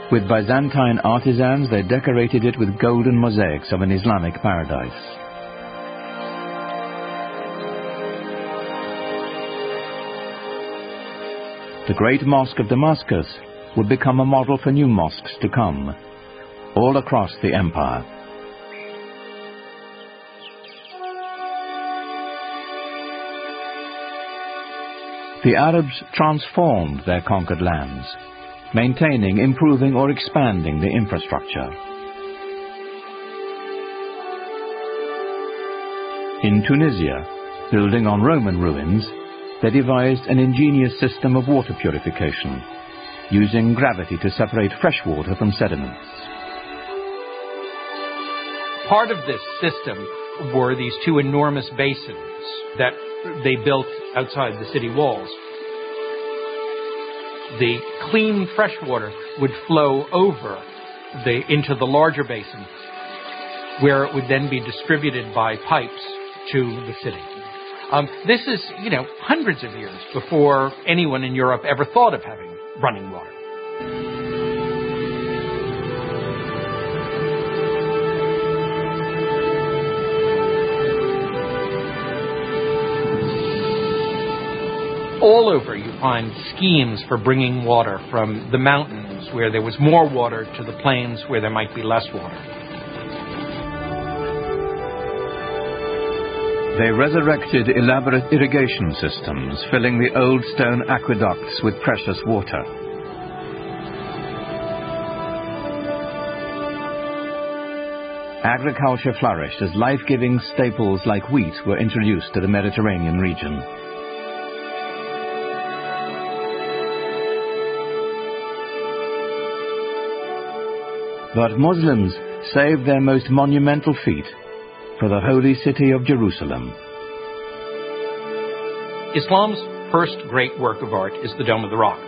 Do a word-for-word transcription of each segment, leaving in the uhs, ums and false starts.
With Byzantine artisans, they decorated it with golden mosaics of an Islamic paradise. The Great Mosque of Damascus would become a model for new mosques to come, all across the empire. The Arabs transformed their conquered lands, maintaining, improving, or expanding the infrastructure. In Tunisia, building on Roman ruins, they devised an ingenious system of water purification, using gravity to separate fresh water from sediments. Part of this system were these two enormous basins that they built outside the city walls. The clean fresh water would flow over the, into the larger basin, where it would then be distributed by pipes to the city. Um, this is, you know, hundreds of years before anyone in Europe ever thought of having running water. All over you find schemes for bringing water from the mountains where there was more water to the plains where there might be less water. They resurrected elaborate irrigation systems, filling the old stone aqueducts with precious water. Agriculture flourished as life-giving staples like wheat were introduced to the Mediterranean region. But Muslims saved their most monumental feat for the holy city of Jerusalem. Islam's first great work of art is the Dome of the Rock.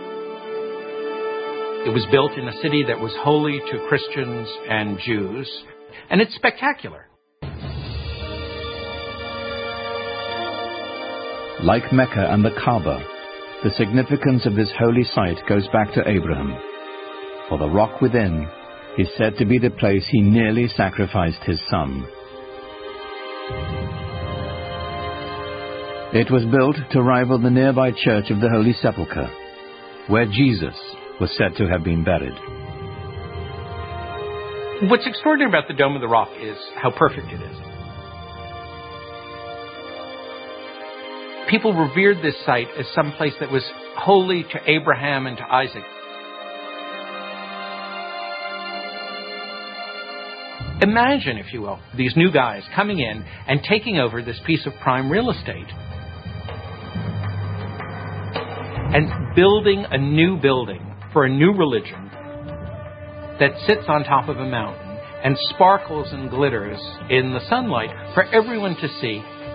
It was built in a city that was holy to Christians and Jews, and it's spectacular. Like Mecca and the Kaaba, the significance of this holy site goes back to Abraham, for the rock within is said to be the place he nearly sacrificed his son. It was built to rival the nearby Church of the Holy Sepulchre, where Jesus was said to have been buried. What's extraordinary about the Dome of the Rock is how perfect it is. People revered this site as some place that was holy to Abraham and to Isaac. Imagine, if you will, these new guys coming in and taking over this piece of prime real estate and building a new building for a new religion that sits on top of a mountain and sparkles and glitters in the sunlight for everyone to see